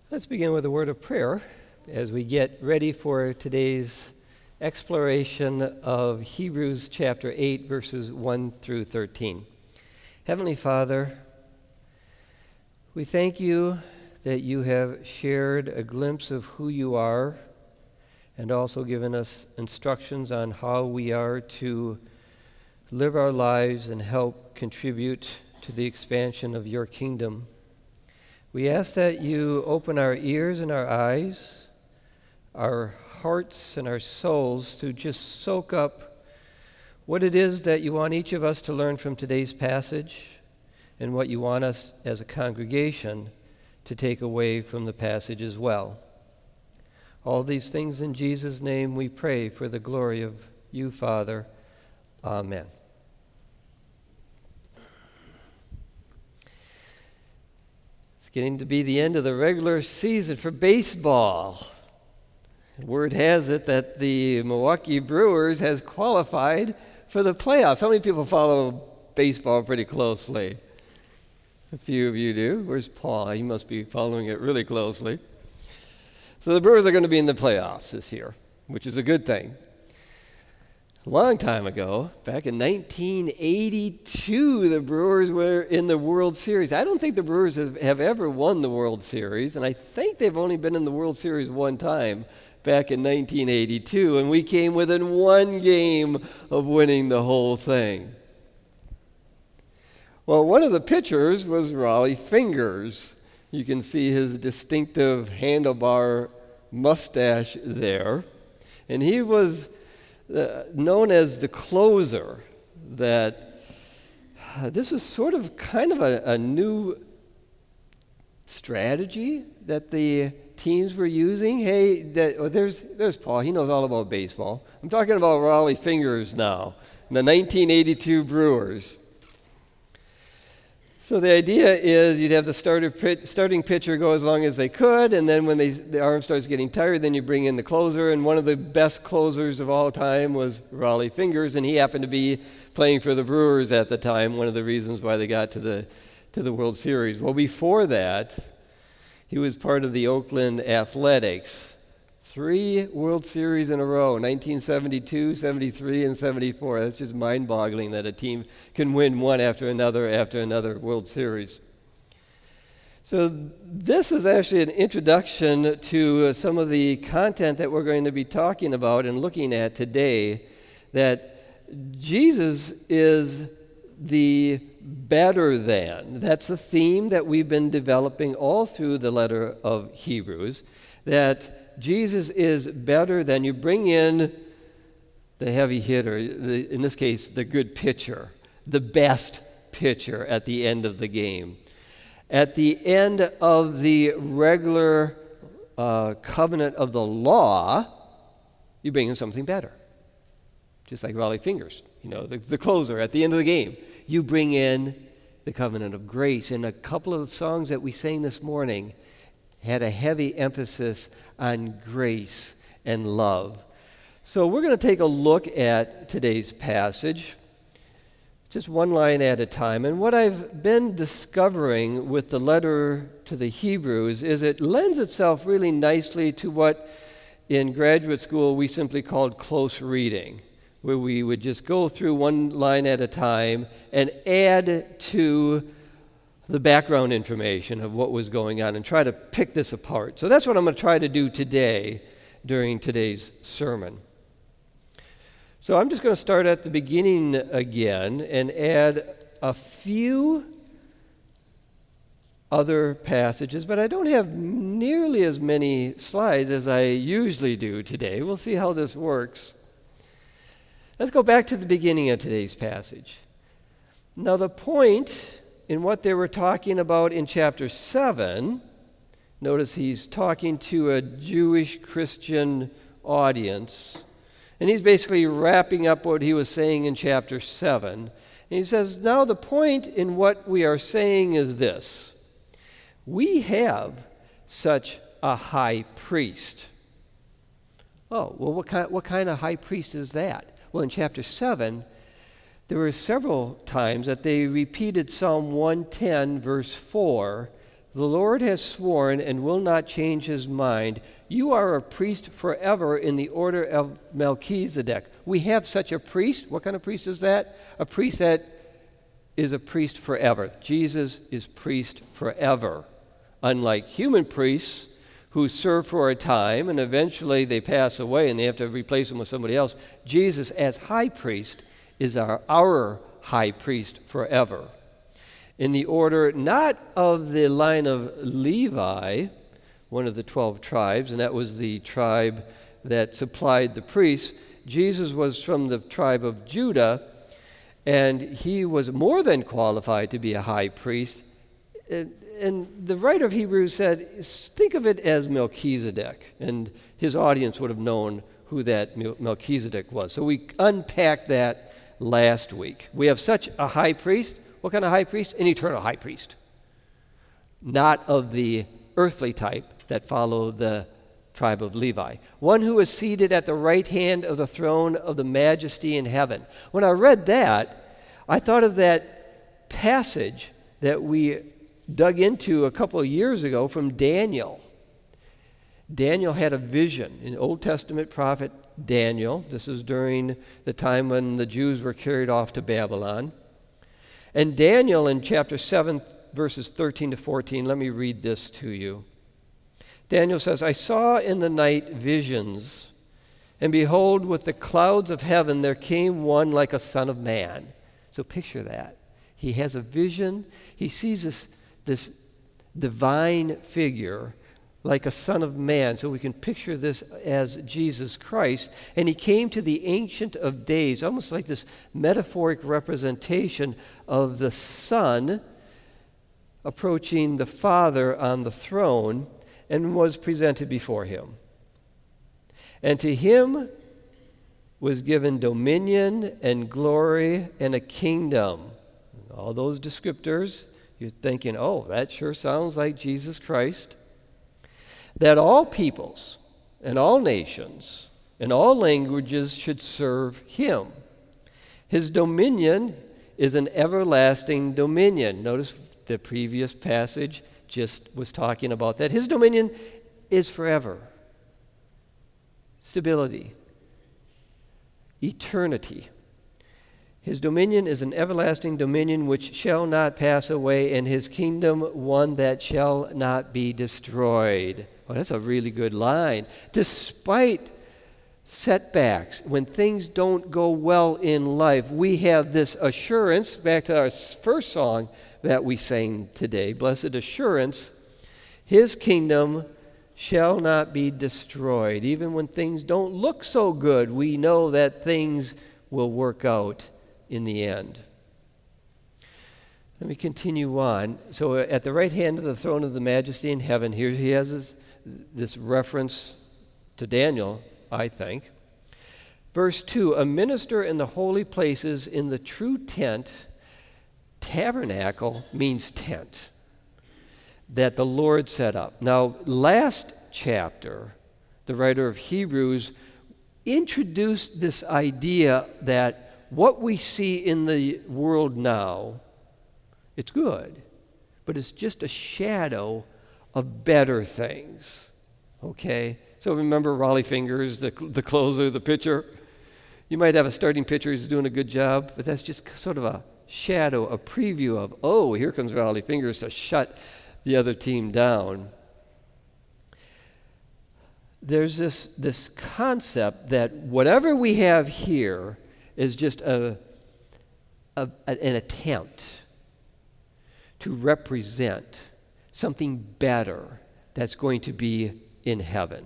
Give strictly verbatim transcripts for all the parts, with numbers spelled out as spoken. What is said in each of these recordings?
Let's begin with a word of prayer as we get ready for today's exploration of Hebrews chapter eight, verses one through thirteen. Heavenly Father, we thank you that you have shared a glimpse of who you are and also given us instructions on how we are to live our lives and help contribute to the expansion of your kingdom. We ask that you open our ears and our eyes, our hearts and our souls to just soak up what it is that you want each of us to learn from today's passage and what you want us as a congregation to take away from the passage as well. All these things in Jesus' name we pray for the glory of you, Father. Amen. It's getting to be the end of the regular season for baseball. Word has it that the Milwaukee Brewers has qualified for the playoffs. How many people follow baseball pretty closely? A few of you do. Where's Paul? He must be following it really closely. So the Brewers are going to be in the playoffs this year, which is a good thing. A long time ago, back in nineteen eighty-two, the Brewers were in the World Series. I don't think the Brewers have, have ever won the World Series, and I think they've only been in the World Series one time back in nineteen eighty-two, and we came within one game of winning the whole thing. Well, one of the pitchers was Rollie Fingers. You can see his distinctive handlebar mustache there, and he was Uh, known as the closer. That uh, this was sort of kind of a, a new strategy that the teams were using. Hey, that, oh, there's there's Paul. He knows all about baseball. I'm talking about Rollie Fingers now, the nineteen eighty-two Brewers. So the idea is you'd have the starter pit, starting pitcher go as long as they could, and then when they, the arm starts getting tired, then you bring in the closer. And one of the best closers of all time was Rollie Fingers, and he happened to be playing for the Brewers at the time, one of the reasons why they got to the to the World Series. Well, before that, he was part of the Oakland Athletics. Three World Series in a row, nineteen seventy-two, seventy-three, and seventy-four. That's just mind-boggling that a team can win one after another after another World Series. So this is actually an introduction to some of the content that we're going to be talking about and looking at today, that Jesus is the better than. That's the theme that we've been developing all through the letter of Hebrews, that Jesus is better than. You bring in the heavy hitter, the, in this case, the good pitcher, the best pitcher at the end of the game. At the end of the regular uh, covenant of the law, you bring in something better. Just like Rollie Fingers, you know, the, the closer at the end of the game. You bring in the covenant of grace. And a couple of the songs that we sang this morning had a heavy emphasis on grace and love. So we're going to take a look at today's passage, just one line at a time. And what I've been discovering with the letter to the Hebrews is it lends itself really nicely to what in graduate school we simply called close reading, where we would just go through one line at a time and add to the background information of what was going on and try to pick this apart. So that's what I'm going to try to do today during today's sermon. So I'm just going to start at the beginning again and add a few other passages, but I don't have nearly as many slides as I usually do today. We'll see how this works. Let's go back to the beginning of today's passage. Now the point in what they were talking about in chapter seven, notice he's talking to a Jewish Christian audience, and he's basically wrapping up what he was saying in chapter seven. And he says, now the point in what we are saying is this: we have such a high priest. Oh, well, what kind, what kind of high priest is that? Well, in chapter seven, there were several times that they repeated Psalm one ten, verse four, The Lord has sworn and will not change his mind. You are a priest forever in the order of Melchizedek. We have such a priest. What kind of priest is that? A priest that is a priest forever. Jesus is priest forever. Unlike human priests who serve for a time and eventually they pass away and they have to replace them with somebody else, Jesus as high priest is our, our high priest forever. In the order not of the line of Levi, one of the twelve tribes, and that was the tribe that supplied the priests, Jesus was from the tribe of Judah, and he was more than qualified to be a high priest. And, and the writer of Hebrews said, think of it as Melchizedek, and his audience would have known who that Melchizedek was. So we unpacked that last week. We have such a high priest. What kind of high priest? An eternal high priest. Not of the earthly type that followed the tribe of Levi. One who is seated at the right hand of the throne of the majesty in heaven. When I read that, I thought of that passage that we dug into a couple of years ago from Daniel. Daniel had a vision, an Old Testament prophet Daniel. This is during the time when the Jews were carried off to Babylon. And Daniel in chapter seven, verses thirteen to fourteen, let me read this to you. Daniel says, I saw in the night visions, and behold, with the clouds of heaven there came one like a son of man. So picture that. He has a vision. He sees this, this divine figure like a son of man. So we can picture this as Jesus Christ. And he came to the Ancient of Days, almost like this metaphoric representation of the Son approaching the Father on the throne, and was presented before him. And to him was given dominion and glory and a kingdom. All those descriptors, you're thinking, oh, that sure sounds like Jesus Christ. That all peoples and all nations and all languages should serve him. His dominion is an everlasting dominion. Notice the previous passage just was talking about that. His dominion is forever. Stability. Eternity. His dominion is an everlasting dominion which shall not pass away, and his kingdom one that shall not be destroyed. Well, that's a really good line. Despite setbacks, when things don't go well in life, we have this assurance, back to our first song that we sang today, Blessed Assurance, his kingdom shall not be destroyed. Even when things don't look so good, we know that things will work out in the end. Let me continue on. So at the right hand of the throne of the majesty in heaven, here he has this, this reference to Daniel, I think. Verse two, a minister in the holy places in the true tent. Tabernacle means tent that the Lord set up. Now, last chapter, the writer of Hebrews introduced this idea that what we see in the world now, it's good, but it's just a shadow of better things. Okay? So remember Rollie Fingers, the, the closer, the pitcher? You might have a starting pitcher who's doing a good job, but that's just sort of a shadow, a preview of, oh, here comes Rollie Fingers to shut the other team down. There's this, this concept that whatever we have here is just a, a, an attempt to represent something better that's going to be in heaven.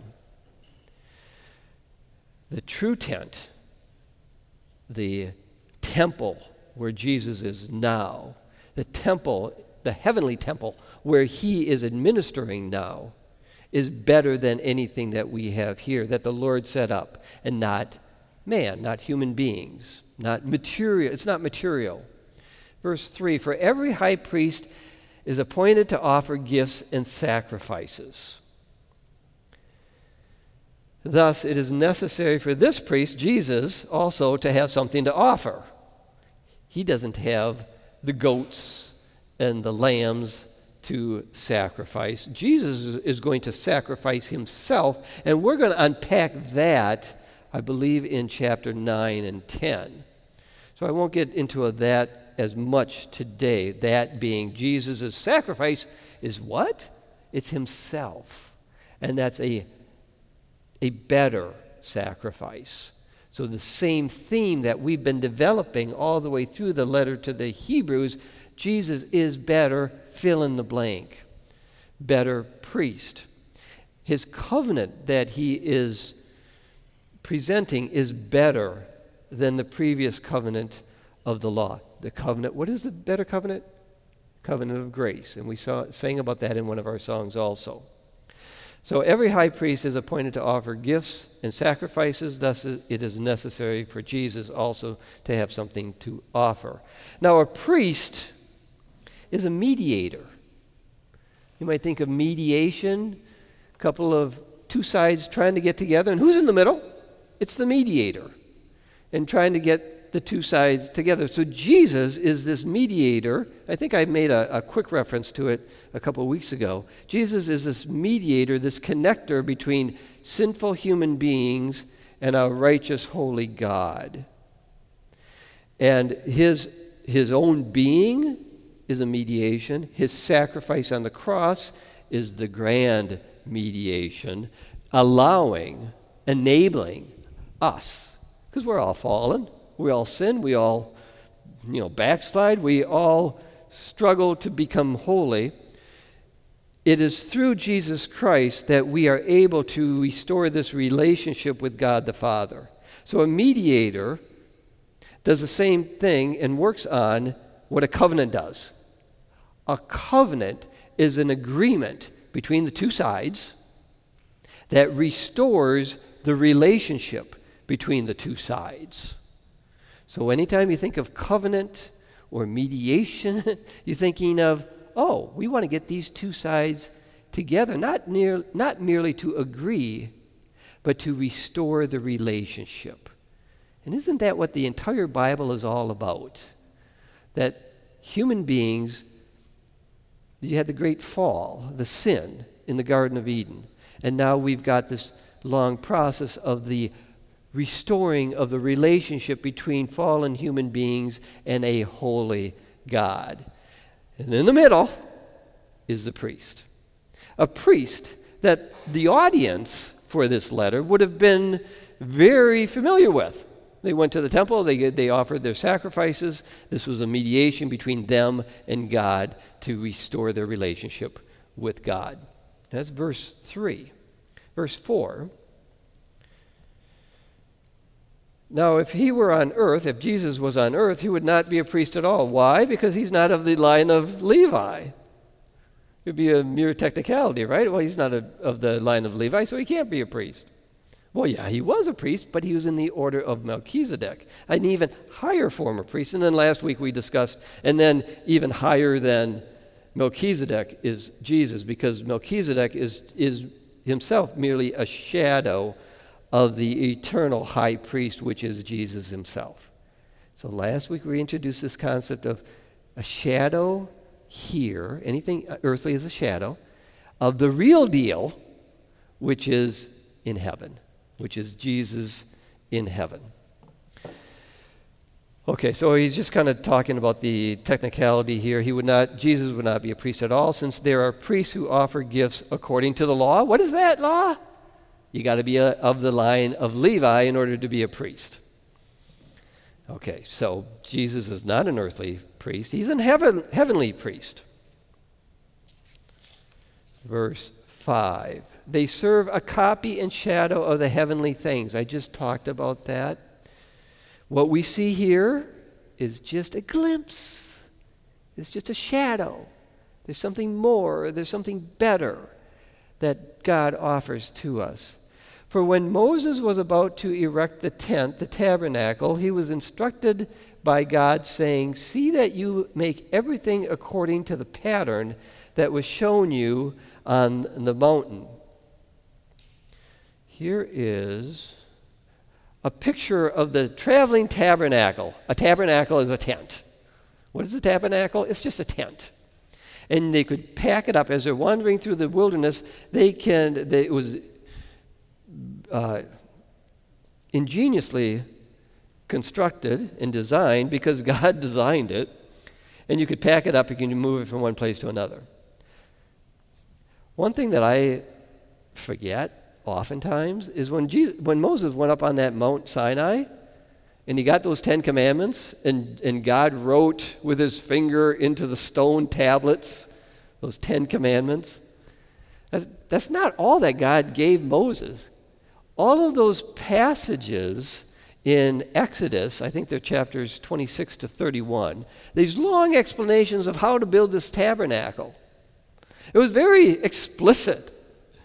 The true tent, the temple where Jesus is now, the temple, the heavenly temple where he is administering now, is better than anything that we have here, that the Lord set up, and not man, not human beings, not material. It's not material. Verse three, for every high priest is appointed to offer gifts and sacrifices. Thus, it is necessary for this priest, Jesus, also to have something to offer. He doesn't have the goats and the lambs to sacrifice. Jesus is going to sacrifice himself, and we're going to unpack that, I believe, in chapter nine and ten. So I won't get into that as much today, that being Jesus' sacrifice is what? It's himself. And that's a, a better sacrifice. So the same theme that we've been developing all the way through the letter to the Hebrews, Jesus is better, fill in the blank, better priest. His covenant that he is presenting is better than the previous covenant of the law. The covenant, what is the better covenant? Covenant of grace. And we saw, sang about that in one of our songs also. So every high priest is appointed to offer gifts and sacrifices, thus it is necessary for Jesus also to have something to offer. Now a priest is a mediator. You might think of mediation, a couple of two sides trying to get together, and who's in the middle? It's the mediator, and trying to get the two sides together. So Jesus is this mediator. I think I made a, a quick reference to it a couple of weeks ago. Jesus is this mediator, this connector between sinful human beings and a righteous, holy God. And his, his own being is a mediation. His sacrifice on the cross is the grand mediation, allowing, enabling us, because we're all fallen. We all sin. We all, you know, backslide. We all struggle to become holy. It is through Jesus Christ that we are able to restore this relationship with God the Father. So a mediator does the same thing and works on what a covenant does. A covenant is an agreement between the two sides that restores the relationship between the two sides. So anytime you think of covenant or mediation, you're thinking of, oh, we want to get these two sides together, not, near, not merely to agree, but to restore the relationship. And isn't that what the entire Bible is all about? That human beings, you had the great fall, the sin in the Garden of Eden, and now we've got this long process of the restoring of the relationship between fallen human beings and a holy God. And in the middle is the priest. A priest that the audience for this letter would have been very familiar with. They went to the temple, they, they offered their sacrifices. This was a mediation between them and God to restore their relationship with God. That's verse three. Verse four. Now, if he were on earth, if Jesus was on earth, he would not be a priest at all. Why? Because he's not of the line of Levi. It would be a mere technicality, right? Well, he's not a, of the line of Levi, so he can't be a priest. Well, yeah, he was a priest, but he was in the order of Melchizedek, an even higher form of priest. And then last week we discussed, and then even higher than Melchizedek is Jesus, because Melchizedek is, is himself merely a shadow of the eternal high priest, which is Jesus himself. So last week we introduced this concept of a shadow here, anything earthly is a shadow, of the real deal, which is in heaven, which is Jesus in heaven. Okay, so he's just kind of talking about the technicality here. He would not, Jesus would not be a priest at all, since there are priests who offer gifts according to the law. What is that law? You got to be a, of the line of Levi in order to be a priest. Okay, so Jesus is not an earthly priest. He's an heaven, heavenly priest. Verse five. They serve a copy and shadow of the heavenly things. I just talked about that. What we see here is just a glimpse. It's just a shadow. There's something more. There's something better that God offers to us. For when Moses was about to erect the tent, the tabernacle, he was instructed by God, saying, "See that you make everything according to the pattern that was shown you on the mountain." Here is a picture of the traveling tabernacle. A tabernacle is a tent. What is a tabernacle? It's just a tent. And they could pack it up. As they're wandering through the wilderness, they can, they, it was uh, ingeniously constructed and designed because God designed it. And you could pack it up, you can move it from one place to another. One thing that I forget oftentimes is when Jesus, when Moses went up on that Mount Sinai and he got those Ten Commandments and, and God wrote with his finger into the stone tablets those Ten Commandments. That's, that's not all that God gave Moses. All of those passages in Exodus, I think they're chapters twenty-six to thirty-one, these long explanations of how to build this tabernacle. It was very explicit.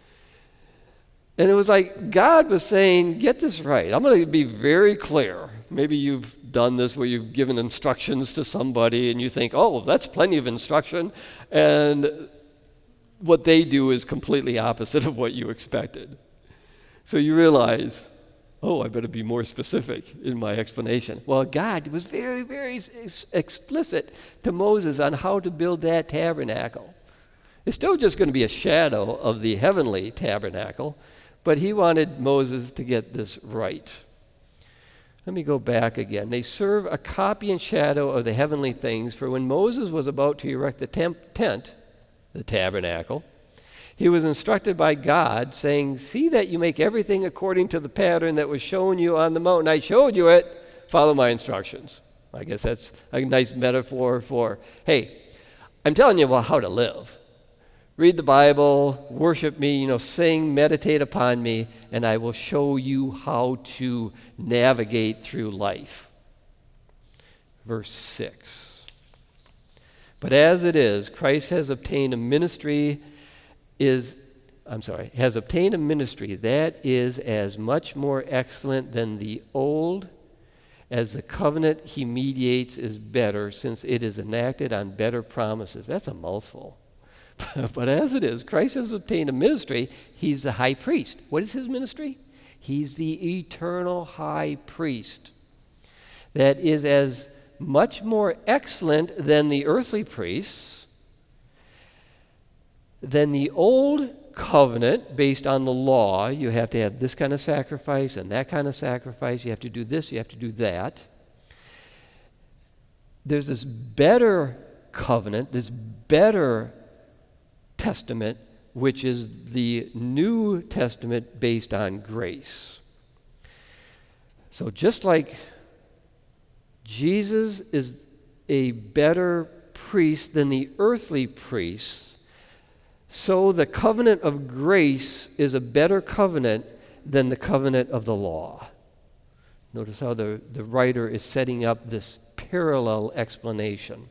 And it was like God was saying, get this right. I'm going to be very clear. Maybe you've done this where you've given instructions to somebody and you think, oh, that's plenty of instruction. And what they do is completely opposite of what you expected. So you realize, oh, I better be more specific in my explanation. Well, God was very, very ex- explicit to Moses on how to build that tabernacle. It's still just going to be a shadow of the heavenly tabernacle, but he wanted Moses to get this right. Let me go back again. They serve a copy and shadow of the heavenly things, for when Moses was about to erect the temp- tent, the tabernacle, he was instructed by God, saying, see that you make everything according to the pattern that was shown you on the mountain. I showed you it. Follow my instructions. I guess that's a nice metaphor for, hey, I'm telling you about how to live. Read the Bible, worship me, you know, sing, meditate upon me, and I will show you how to navigate through life. Verse six. But as it is, Christ has obtained a ministry is, I'm sorry, has obtained a ministry that is as much more excellent than the old, as the covenant he mediates is better, since it is enacted on better promises. That's a mouthful. But as it is, Christ has obtained a ministry. He's the high priest. What is his ministry? He's the eternal high priest that is as much more excellent than the earthly priests, than the old covenant based on the law. You have to have this kind of sacrifice and that kind of sacrifice. You have to do this, you have to do that. There's this better covenant, this better Testament, which is the New Testament based on grace. So just like Jesus is a better priest than the earthly priests, so the covenant of grace is a better covenant than the covenant of the law. Notice how the, the writer is setting up this parallel explanation.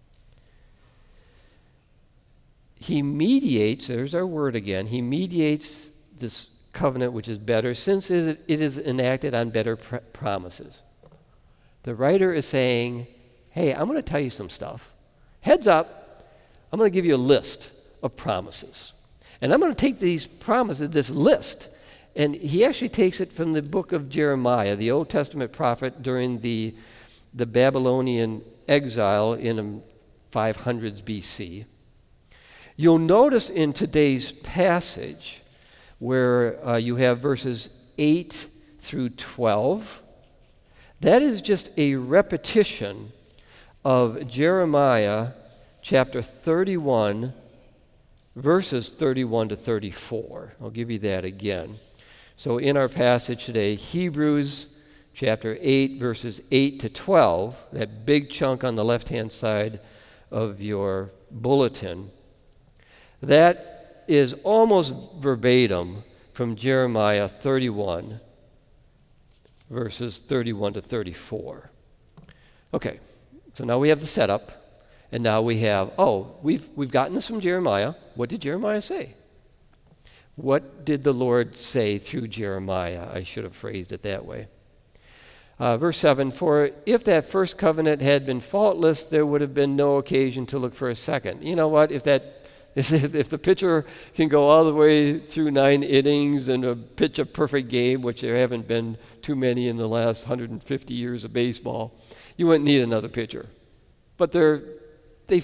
He mediates, there's our word again, he mediates this covenant which is better, since it is enacted on better pr- promises. The writer is saying, hey, I'm going to tell you some stuff. Heads up, I'm going to give you a list of promises. And I'm going to take these promises, this list, and he actually takes it from the book of Jeremiah, the Old Testament prophet during the, the Babylonian exile in the five hundreds B C. You'll notice in today's passage where uh, you have verses eight through twelve, that is just a repetition of Jeremiah chapter thirty-one, verses thirty-one to thirty-four. I'll give you that again. So in our passage today, Hebrews chapter eight, verses eight to twelve, that big chunk on the left-hand side of your bulletin, that is almost verbatim from Jeremiah thirty-one, verses thirty-one to thirty-four. Okay, so now we have the setup, and now we have, oh, we've we've gotten this from Jeremiah. What did Jeremiah say? What did the Lord say through Jeremiah? I should have phrased it that way. Uh, verse seven, for if that first covenant had been faultless, there would have been no occasion to look for a second. You know what? If that If the pitcher can go all the way through nine innings and a pitch a perfect game, which there haven't been too many in the last one hundred fifty years of baseball, you wouldn't need another pitcher. But they're, they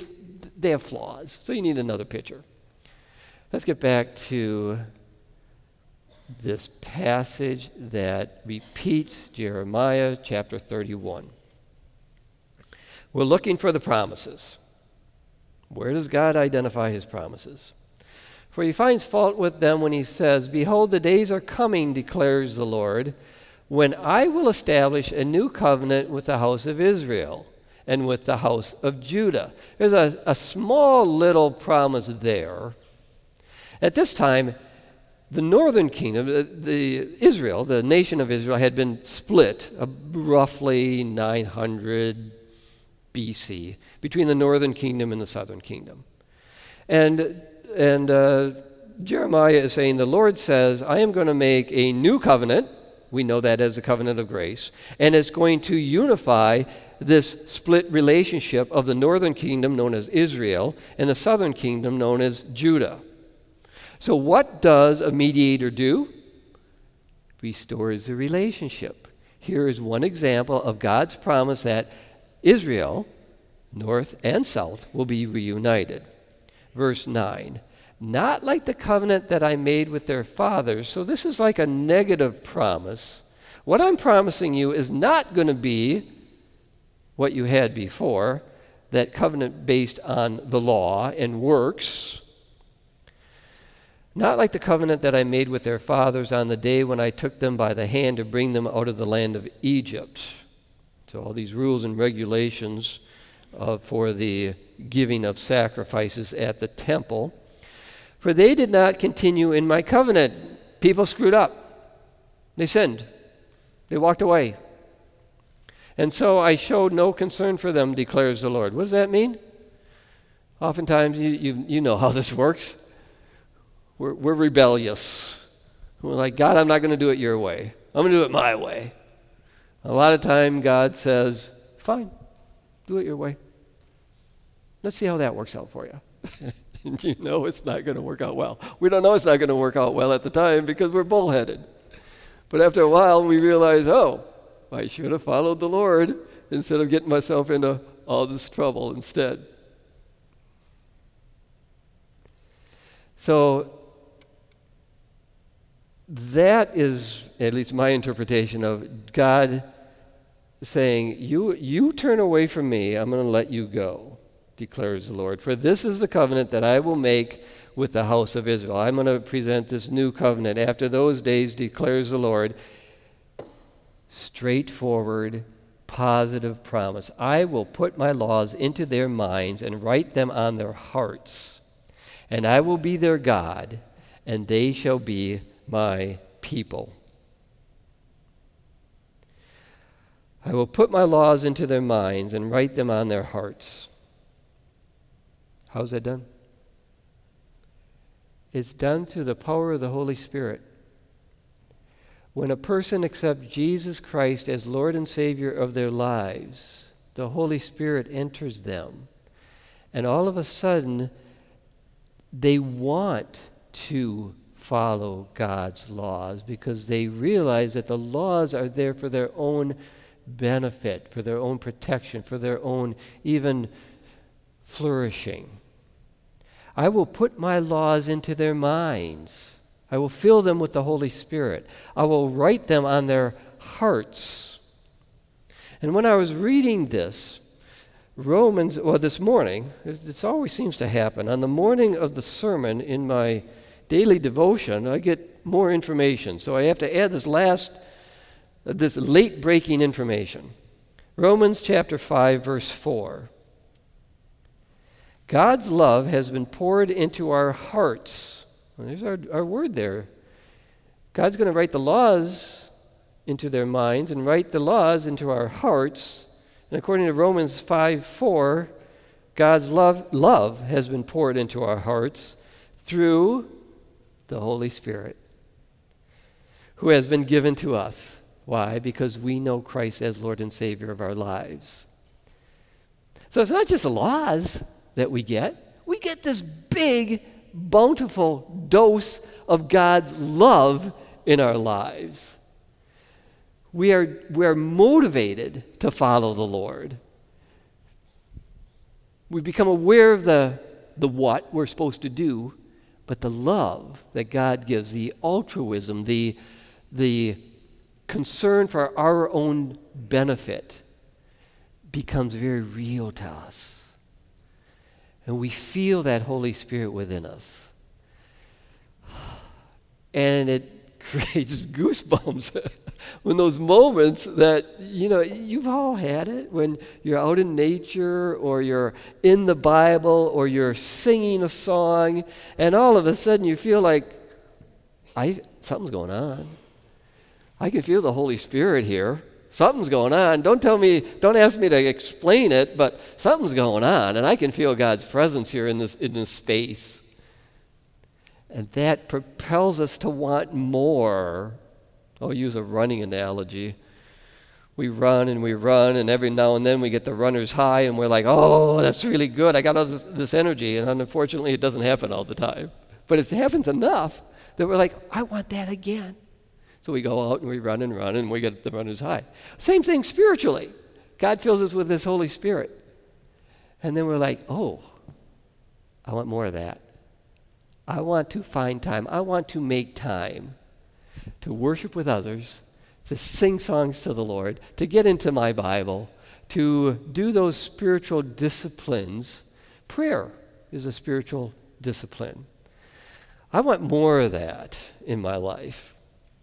they have flaws, so you need another picture. Let's get back to this passage that repeats Jeremiah chapter thirty-one. We're looking for the promises. Where does God identify his promises? For he finds fault with them when he says, "Behold, the days are coming, declares the Lord, when I will establish a new covenant with the house of Israel and with the house of Judah." There's a, a small little promise there. At this time, the northern kingdom, the, the Israel, the nation of Israel, had been split uh, roughly nine hundred B C between the northern kingdom and the southern kingdom. And, and uh, Jeremiah is saying, the Lord says, I am going to make a new covenant. We know that as the covenant of grace. And it's going to unify this split relationship of the northern kingdom, known as Israel, and the southern kingdom, known as Judah. So what does a mediator do? Restores the relationship. Here is one example of God's promise that Israel, north and south, will be reunited. Verse nine, not like the covenant that I made with their fathers. So this is like a negative promise. What I'm promising you is not going to be what you had before, that covenant based on the law and works. Not like the covenant that I made with their fathers on the day when I took them by the hand to bring them out of the land of Egypt. So all these rules and regulations uh, for the giving of sacrifices at the temple. For they did not continue in my covenant. People screwed up. They sinned. They walked away. And so I showed no concern for them, declares the Lord. What does that mean? Oftentimes, you, you, you know how this works. We're, we're rebellious. We're like, God, I'm not going to do it your way. I'm going to do it my way. A lot of time, God says, fine, do it your way. Let's see how that works out for you. And you know it's not going to work out well. We don't know it's not going to work out well at the time because we're bullheaded. But after a while, we realize, oh, I should have followed the Lord instead of getting myself into all this trouble instead. So that is at least my interpretation of God saying, you, you turn away from me, I'm going to let you go, declares the Lord. For this is the covenant that I will make with the house of Israel. I'm going to present this new covenant. After those days, declares the Lord, straightforward, positive promise. I will put my laws into their minds and write them on their hearts. And I will be their God, and they shall be my people. I will put my laws into their minds and write them on their hearts. How's that done? It's done through the power of the Holy Spirit. When a person accepts Jesus Christ as Lord and Savior of their lives, the Holy Spirit enters them. And all of a sudden, they want to follow God's laws because they realize that the laws are there for their own benefit, for their own protection, for their own even flourishing. I will put my laws into their minds. I will fill them with the Holy Spirit. I will write them on their hearts. And when I was reading this, Romans, well, this morning, this always seems to happen. On the morning of the sermon in my daily devotion, I get more information. So I have to add this last, this late-breaking information. Romans chapter five, verse four. God's love has been poured into our hearts. Well, there's our, our word there. God's going to write the laws into their minds and write the laws into our hearts. And according to Romans five four, God's love, love has been poured into our hearts through the Holy Spirit, who has been given to us. Why? Because we know Christ as Lord and Savior of our lives. So it's not just the laws that we get. We get this big, bountiful dose of God's love in our lives. We are, we are motivated to follow the Lord. We become aware of the, the what we're supposed to do, but the love that God gives, the altruism, the, the concern for our own benefit becomes very real to us. And we feel that Holy Spirit within us. And it creates goosebumps when those moments that, you know, you've all had it when you're out in nature or you're in the Bible or you're singing a song and all of a sudden you feel like, I something's going on. I can feel the Holy Spirit here. Something's going on. Don't tell me, don't ask me to explain it, but something's going on and I can feel God's presence here in this in this space. And that propels us to want more. I'll use a running analogy. We run and we run, and every now and then we get the runner's high, and we're like, oh, that's really good. I got all this, this energy. And unfortunately, it doesn't happen all the time. But it happens enough that we're like, I want that again. So we go out and we run and run, and we get the runner's high. Same thing spiritually. God fills us with His Holy Spirit. And then we're like, oh, I want more of that. I want to find time. I want to make time to worship with others, to sing songs to the Lord, to get into my Bible, to do those spiritual disciplines. Prayer is a spiritual discipline. I want more of that in my life.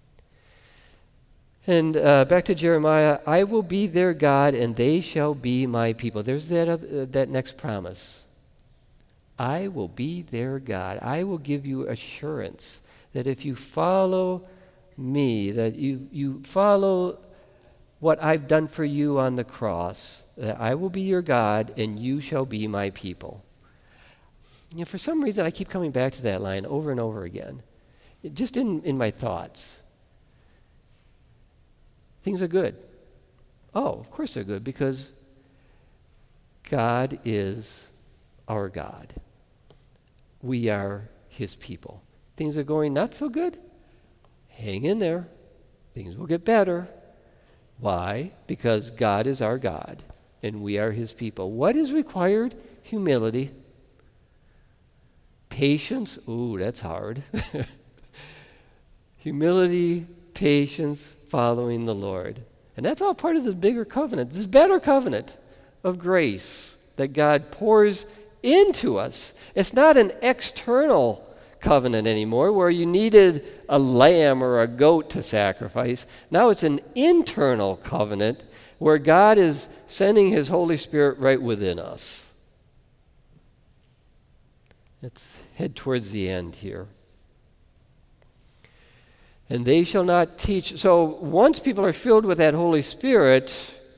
And uh, back to Jeremiah, I will be their God and they shall be my people. There's that, other, uh, that next promise. I will be their God. I will give you assurance that if you follow me, that you, you follow what I've done for you on the cross, that I will be your God and you shall be my people. You know, for some reason, I keep coming back to that line over and over again, it, just in, in my thoughts. Things are good. Oh, of course they're good, because God is our God. We are His people. Things are going not so good. Hang in there. Things will get better. Why? Because God is our God, and we are His people. What is required? Humility. Patience. Ooh, that's hard. Humility, patience, following the Lord. And that's all part of this bigger covenant, this better covenant of grace that God pours into us. It's not an external covenant anymore where you needed a lamb or a goat to sacrifice. Now it's an internal covenant where God is sending His Holy Spirit right within us. Let's head towards the end here. And they shall not teach. So once people are filled with that Holy Spirit,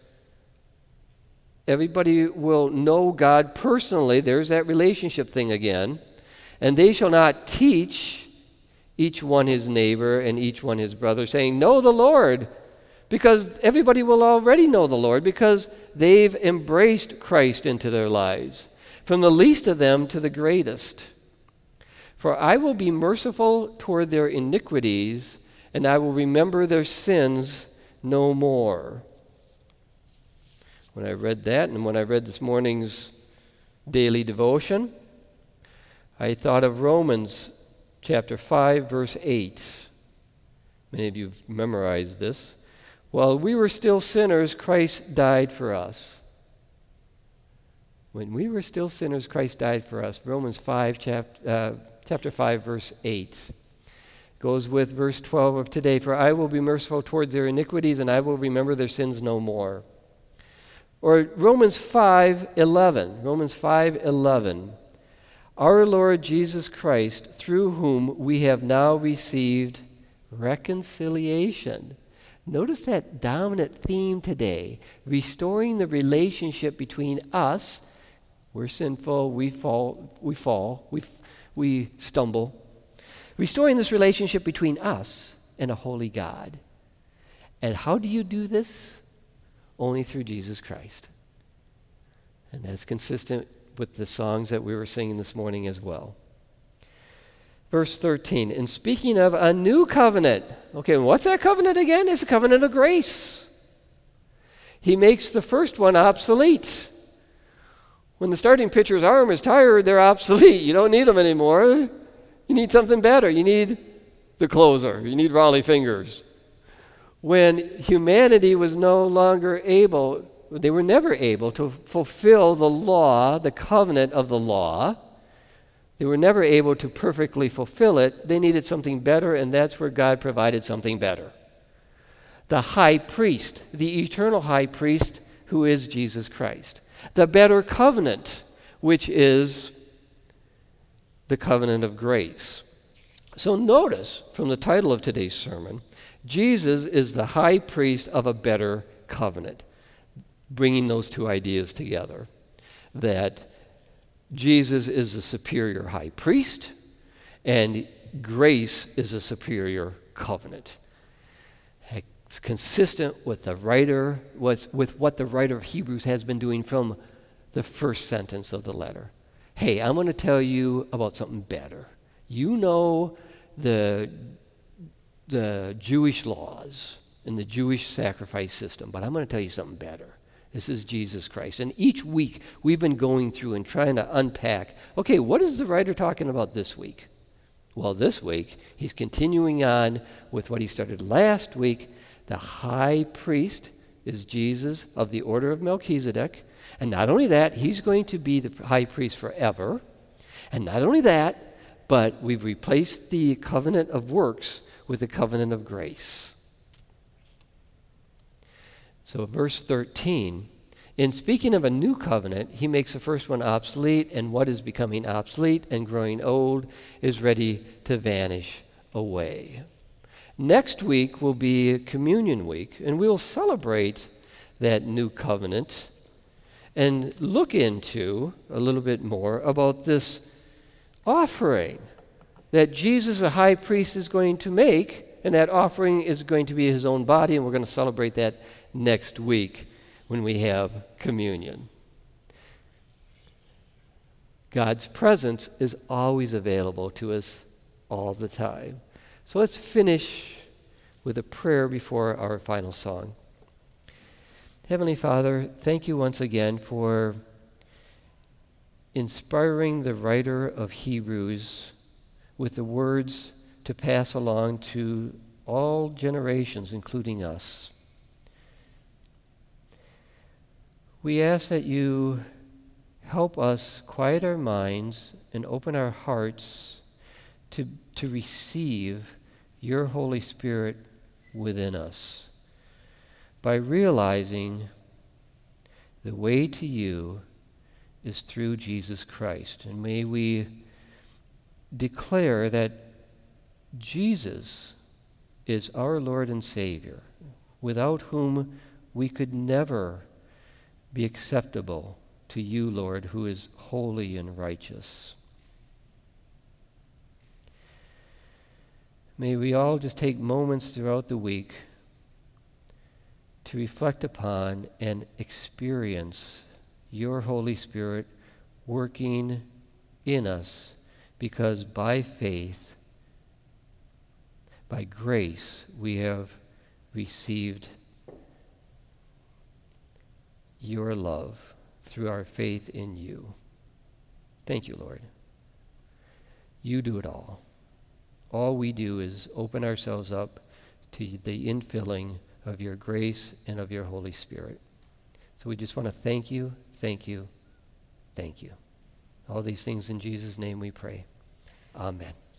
everybody will know God personally. There's that relationship thing again. And they shall not teach each one his neighbor and each one his brother, saying, know the Lord. Because everybody will already know the Lord because they've embraced Christ into their lives, from the least of them to the greatest. For I will be merciful toward their iniquities, and I will remember their sins no more. When I read that, and when I read this morning's daily devotion, I thought of Romans chapter five, verse eight. Many of you have memorized this. While we were still sinners, Christ died for us. When we were still sinners, Christ died for us. Romans five, chapter, uh, chapter five, verse eight. Goes with verse twelve of today. For I will be merciful towards their iniquities, and I will remember their sins no more. Or Romans five eleven. Romans five eleven. Our Lord Jesus Christ, through whom we have now received reconciliation. Notice that dominant theme today. Restoring the relationship between us. We're sinful, we fall, we fall, we, we stumble. Restoring this relationship between us and a holy God. And how do you do this? Only through Jesus Christ. And that's consistent with the songs that we were singing this morning as well. Verse thirteen, and speaking of a new covenant. Okay, what's that covenant again? It's a covenant of grace. He makes the first one obsolete. When the starting pitcher's arm is tired, they're obsolete. You don't need them anymore. You need something better. You need the closer. You need Raleigh Fingers. When humanity was no longer able, they were never able to fulfill the law, the covenant of the law. They were never able to perfectly fulfill it. They needed something better, and that's where God provided something better. The high priest, the eternal high priest, who is Jesus Christ. The better covenant, which is the covenant of grace. So notice from the title of today's sermon, Jesus is the high priest of a better covenant, bringing those two ideas together, that Jesus is the superior high priest and grace is a superior covenant. It's consistent with the writer, with what the writer of Hebrews has been doing from the first sentence of the letter. Hey, I'm going to tell you about something better. You know the, the Jewish laws and the Jewish sacrifice system, but I'm going to tell you something better. This is Jesus Christ. And each week we've been going through and trying to unpack, okay, what is the writer talking about this week? Well, this week he's continuing on with what he started last week. The high priest is Jesus of the order of Melchizedek. And not only that, he's going to be the high priest forever. And not only that, but we've replaced the covenant of works with the covenant of grace. So verse thirteen, in speaking of a new covenant, he makes the first one obsolete, and what is becoming obsolete and growing old is ready to vanish away. Next week will be Communion Week, and we will celebrate that new covenant and look into a little bit more about this offering that Jesus, the high priest, is going to make, and that offering is going to be his own body, and we're going to celebrate that next week when we have communion. God's presence is always available to us all the time. So let's finish with a prayer before our final song. Heavenly Father, thank you once again for inspiring the writer of Hebrews with the words to pass along to all generations, including us. We ask that you help us quiet our minds and open our hearts to, to receive your Holy Spirit within us by realizing the way to you is through Jesus Christ. And may we declare that Jesus is our Lord and Savior, without whom we could never be acceptable to you, Lord, who is holy and righteous. May we all just take moments throughout the week to reflect upon and experience your Holy Spirit working in us, because by faith, by grace, we have received your love through our faith in you. Thank you, Lord. You do it all. All we do is open ourselves up to the infilling of your grace and of your Holy Spirit. So we just want to thank you, thank you, thank you. All these things in Jesus' name we pray. Amen.